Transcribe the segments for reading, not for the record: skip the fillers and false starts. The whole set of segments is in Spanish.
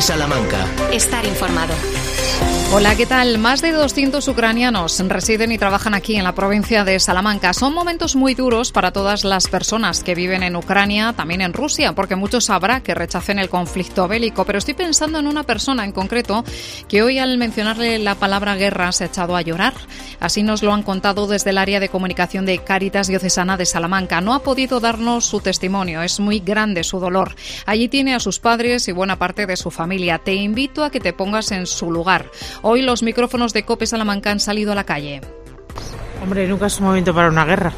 COPE Salamanca. Estar informado. Hola, ¿qué tal? Más de 200 ucranianos residen y trabajan aquí en la provincia de Salamanca. Son momentos muy duros para todas las personas que viven en Ucrania, también en Rusia, porque muchos habrá que rechacen el conflicto bélico. Pero estoy pensando en una persona en concreto que hoy, al mencionarle la palabra guerra, se ha echado a llorar. Así nos lo han contado desde el área de comunicación de Cáritas Diocesana de Salamanca. No ha podido darnos su testimonio, es muy grande su dolor. Allí tiene a sus padres y buena parte de su familia. Te invito a que te pongas en su lugar. Hoy los micrófonos de COPE Salamanca han salido a la calle. Hombre, nunca es un momento para una guerra.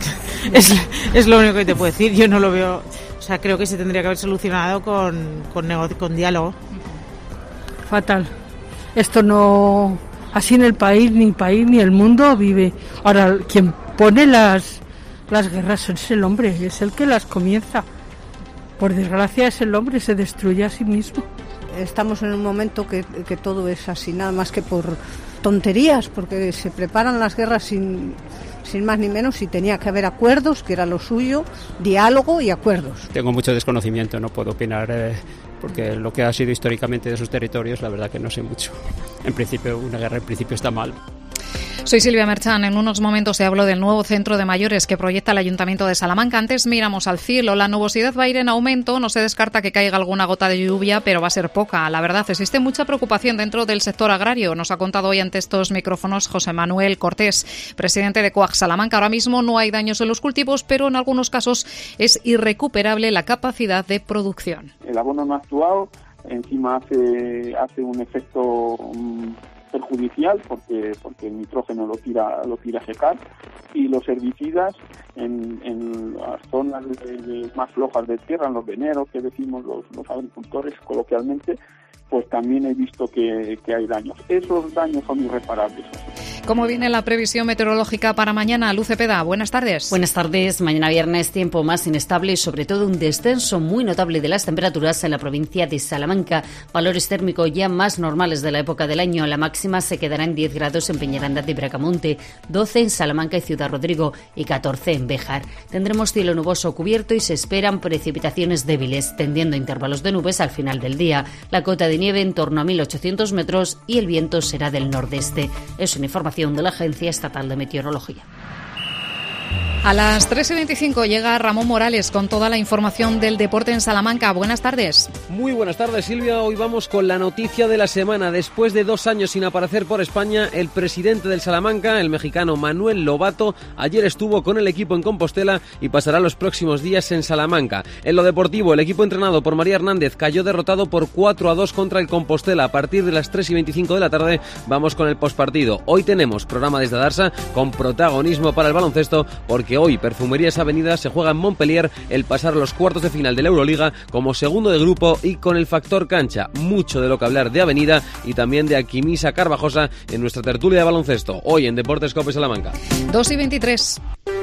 Es lo único que te puedo decir. Yo no lo veo. O sea, creo que se tendría que haber solucionado con diálogo. Fatal. Esto no. Así en el país ni el mundo vive. Ahora, quien pone las guerras es el hombre, es el que las comienza. Por desgracia es el hombre, se destruye a sí mismo. Estamos en un momento que todo es así, nada más que por tonterías, porque se preparan las guerras sin más ni menos, y tenía que haber acuerdos, que era lo suyo, diálogo y acuerdos. Tengo mucho desconocimiento, no puedo opinar, porque lo que ha sido históricamente de sus territorios, la verdad que no sé mucho. En principio, una guerra en principio está mal. Soy Silvia Merchán. En unos momentos te hablo del nuevo centro de mayores que proyecta el Ayuntamiento de Salamanca. Antes miramos al cielo. La nubosidad va a ir en aumento. No se descarta que caiga alguna gota de lluvia, pero va a ser poca. La verdad, existe mucha preocupación dentro del sector agrario. Nos ha contado hoy ante estos micrófonos José Manuel Cortés, presidente de COAG Salamanca. Ahora mismo no hay daños en los cultivos, pero en algunos casos es irrecuperable la capacidad de producción. El abono no ha actuado, encima hace un efecto perjudicial porque el nitrógeno lo tira a secar, y los herbicidas en las zonas más flojas de tierra, en los veneros que decimos los agricultores coloquialmente, pues también he visto que hay daños. Esos daños son irreparables. ¿Cómo viene la previsión meteorológica para mañana? Luz Cepeda, buenas tardes. Buenas tardes. Mañana viernes, tiempo más inestable y sobre todo un descenso muy notable de las temperaturas en la provincia de Salamanca. Valores térmicos ya más normales de la época del año. La máxima se quedará en 10 grados en Peñaranda de Bracamonte, 12 en Salamanca y Ciudad Rodrigo y 14 en Béjar. Tendremos cielo nuboso cubierto y se esperan precipitaciones débiles, tendiendo a intervalos de nubes al final del día. La cota de nieve en torno a 1.800 metros y el viento será del nordeste. Es una información de la Agencia Estatal de Meteorología. A las 3:25 llega Ramón Morales con toda la información del deporte en Salamanca. Buenas tardes. Muy buenas tardes, Silvia. Hoy vamos con la noticia de la semana. Después de 2 años sin aparecer por España, el presidente del Salamanca, el mexicano Manuel Lobato, ayer estuvo con el equipo en Compostela y pasará los próximos días en Salamanca. En lo deportivo, el equipo entrenado por María Hernández cayó derrotado por 4-2 contra el Compostela. A partir de las 3:25 de la tarde vamos con el postpartido. Hoy tenemos programa desde Darsa con protagonismo para el baloncesto, porque hoy Perfumerías Avenida se juega en Montpellier el pasar a los cuartos de final de la Euroliga como segundo de grupo y con el factor cancha. Mucho de lo que hablar de Avenida y también de Aquimisa Carvajosa en nuestra tertulia de baloncesto. Hoy en Deportes COPE Salamanca. 2:23.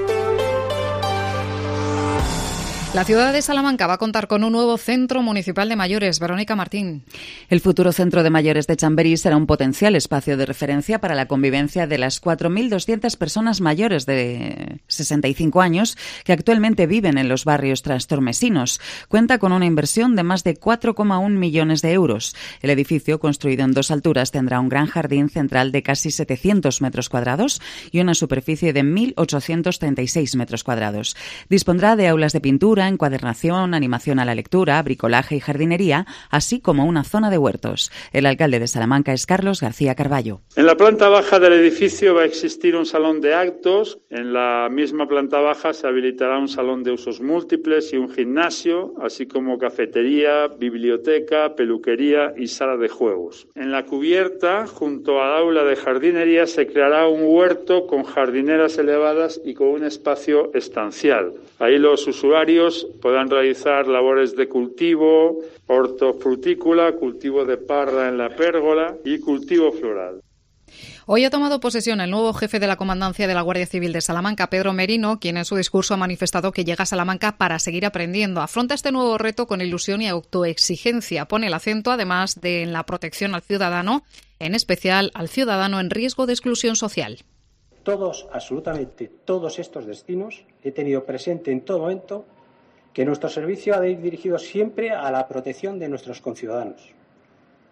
La ciudad de Salamanca va a contar con un nuevo centro municipal de mayores. Verónica Martín. El futuro centro de mayores de Chamberí será un potencial espacio de referencia para la convivencia de las 4.200 personas mayores de 65 años que actualmente viven en los barrios trastormesinos. Cuenta con una inversión de más de 4,1 millones de euros. El edificio, construido en 2 alturas, tendrá un gran jardín central de casi 700 metros cuadrados y una superficie de 1.836 metros cuadrados. Dispondrá de aulas de pintura, encuadernación, animación a la lectura, bricolaje y jardinería, así como una zona de huertos. El alcalde de Salamanca es Carlos García Carballo. En la planta baja del edificio va a existir un salón de actos. En la misma planta baja se habilitará un salón de usos múltiples y un gimnasio, así como cafetería, biblioteca, peluquería y sala de juegos. En la cubierta, junto al aula de jardinería, se creará un huerto con jardineras elevadas y con un espacio estancial. Ahí los usuarios podrán realizar labores de cultivo, hortofrutícola, cultivo de parra en la pérgola y cultivo floral. Hoy ha tomado posesión el nuevo jefe de la Comandancia de la Guardia Civil de Salamanca, Pedro Merino, quien en su discurso ha manifestado que llega a Salamanca para seguir aprendiendo. Afronta este nuevo reto con ilusión y autoexigencia. Pone el acento, además de en la protección al ciudadano, en especial al ciudadano en riesgo de exclusión social. Todos, absolutamente todos estos destinos, he tenido presente en todo momento que nuestro servicio ha de ir dirigido siempre a la protección de nuestros conciudadanos,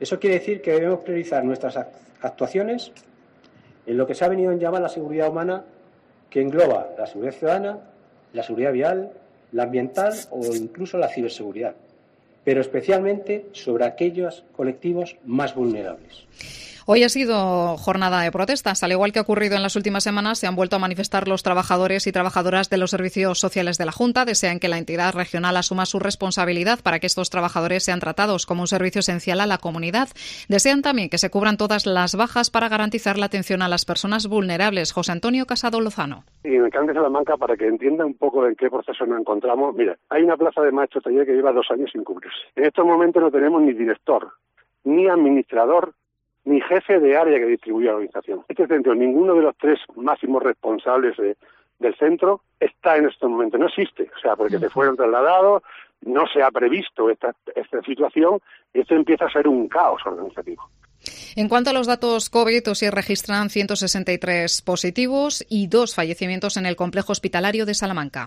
Eso quiere decir que debemos priorizar nuestras actuaciones en lo que se ha venido a llamar la seguridad humana, que engloba la seguridad ciudadana, la seguridad vial, la ambiental o incluso la ciberseguridad, pero especialmente sobre aquellos colectivos más vulnerables. Hoy ha sido jornada de protestas. Al igual que ha ocurrido en las últimas semanas, se han vuelto a manifestar los trabajadores y trabajadoras de los servicios sociales de la Junta. Desean que la entidad regional asuma su responsabilidad para que estos trabajadores sean tratados como un servicio esencial a la comunidad. Desean también que se cubran todas las bajas para garantizar la atención a las personas vulnerables. José Antonio Casado Lozano. Y en el Camp de Salamanca, para que entienda un poco en qué proceso nos encontramos, mira, hay una plaza de maestro taller que lleva 2 años sin cubrirse. En estos momentos no tenemos ni director, ni administrador, ni jefe de área que distribuye la organización. Este centro, ninguno de los 3 máximos responsables del centro está en estos momentos, no existe, o sea, porque se fueron trasladados, no se ha previsto esta situación, y esto empieza a ser un caos organizativo. En cuanto a los datos COVID, se registran 163 positivos y 2 fallecimientos en el complejo hospitalario de Salamanca.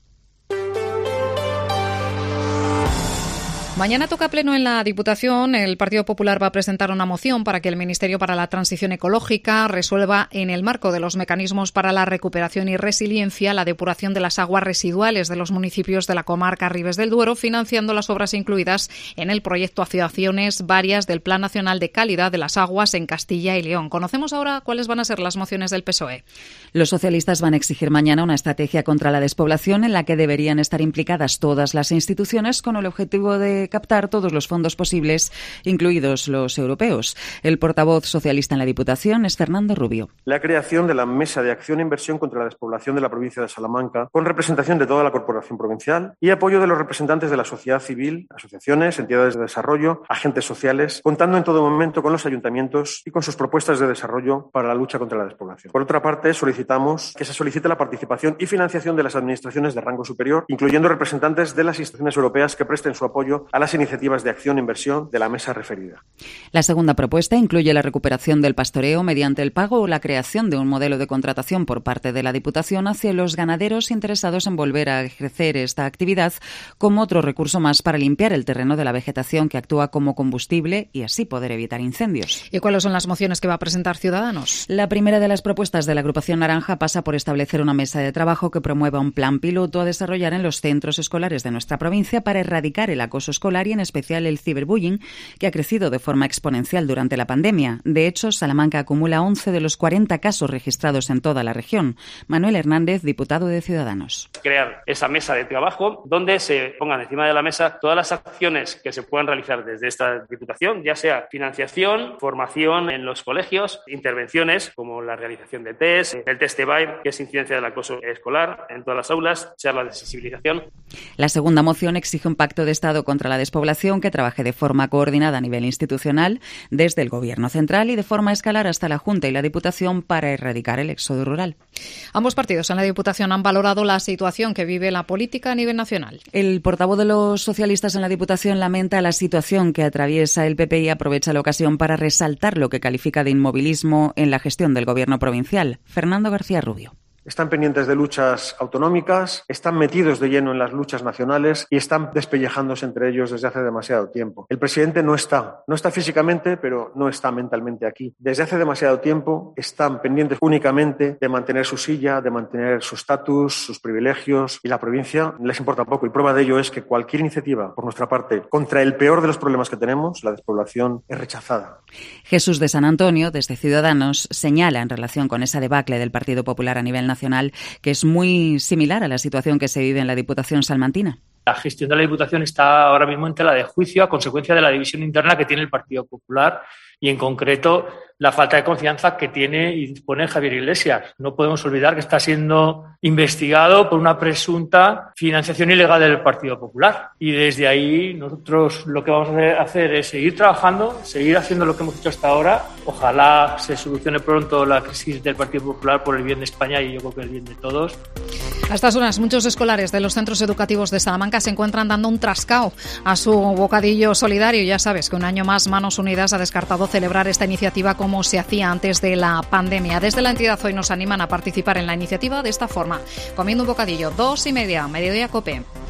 Mañana toca pleno en la Diputación. El Partido Popular va a presentar una moción para que el Ministerio para la Transición Ecológica resuelva, en el marco de los mecanismos para la recuperación y resiliencia, la depuración de las aguas residuales de los municipios de la comarca Ribes del Duero, financiando las obras incluidas en el proyecto Acciones Varias del Plan Nacional de Calidad de las Aguas en Castilla y León. Conocemos ahora cuáles van a ser las mociones del PSOE. Los socialistas van a exigir mañana una estrategia contra la despoblación en la que deberían estar implicadas todas las instituciones con el objetivo de captar todos los fondos posibles, incluidos los europeos. El portavoz socialista en la Diputación es Fernando Rubio. La creación de la Mesa de Acción e Inversión contra la Despoblación de la provincia de Salamanca, con representación de toda la corporación provincial y apoyo de los representantes de la sociedad civil, asociaciones, entidades de desarrollo, agentes sociales, contando en todo momento con los ayuntamientos y con sus propuestas de desarrollo para la lucha contra la despoblación. Por otra parte, solicitamos que se solicite la participación y financiación de las administraciones de rango superior, incluyendo representantes de las instituciones europeas que presten su apoyo a las iniciativas de acción e inversión de la mesa referida. La segunda propuesta incluye la recuperación del pastoreo mediante el pago o la creación de un modelo de contratación por parte de la Diputación hacia los ganaderos interesados en volver a ejercer esta actividad como otro recurso más para limpiar el terreno de la vegetación que actúa como combustible y así poder evitar incendios. ¿Y cuáles son las mociones que va a presentar Ciudadanos? La primera de las propuestas de la agrupación naranja pasa por establecer una mesa de trabajo que promueva un plan piloto a desarrollar en los centros escolares de nuestra provincia para erradicar el acoso escolar y en especial el ciberbullying, que ha crecido de forma exponencial durante la pandemia. De hecho, Salamanca acumula 11 de los 40 casos registrados en toda la región. Manuel Hernández, diputado de Ciudadanos. Crear esa mesa de trabajo donde se pongan encima de la mesa todas las acciones que se puedan realizar desde esta Diputación, ya sea financiación, formación en los colegios, intervenciones como la realización de test, el test EBAIR, que es incidencia del acoso escolar en todas las aulas, charlas de sensibilización. La segunda moción exige un pacto de Estado contra la despoblación que trabaje de forma coordinada a nivel institucional desde el Gobierno central y de forma escalar hasta la Junta y la Diputación para erradicar el éxodo rural. Ambos partidos en la Diputación han valorado la situación que vive la política a nivel nacional. El portavoz de los socialistas en la Diputación lamenta la situación que atraviesa el PP y aprovecha la ocasión para resaltar lo que califica de inmovilismo en la gestión del Gobierno provincial. Fernando García Rubio. Están pendientes de luchas autonómicas, están metidos de lleno en las luchas nacionales y están despellejándose entre ellos desde hace demasiado tiempo. El presidente no está físicamente, pero no está mentalmente aquí. Desde hace demasiado tiempo están pendientes únicamente de mantener su silla, de mantener su estatus, sus privilegios, y la provincia les importa poco. Y prueba de ello es que cualquier iniciativa por nuestra parte contra el peor de los problemas que tenemos, la despoblación, es rechazada. Jesús de San Antonio, desde Ciudadanos, señala en relación con esa debacle del Partido Popular a nivel nacional que es muy similar a la situación que se vive en la Diputación salmantina. La gestión de la Diputación está ahora mismo en tela de juicio a consecuencia de la división interna que tiene el Partido Popular y, en concreto, la falta de confianza que tiene y dispone Javier Iglesias. No podemos olvidar que está siendo investigado por una presunta financiación ilegal del Partido Popular. Y desde ahí nosotros lo que vamos a hacer es seguir trabajando, seguir haciendo lo que hemos hecho hasta ahora. Ojalá se solucione pronto la crisis del Partido Popular por el bien de España y yo creo que el bien de todos. A estas horas, muchos escolares de los centros educativos de Salamanca se encuentran dando un trascao a su bocadillo solidario. Ya sabes que un año más Manos Unidas ha descartado celebrar esta iniciativa como se hacía antes de la pandemia. Desde la entidad hoy nos animan a participar en la iniciativa de esta forma, comiendo un bocadillo. 2:30, Mediodía COPE.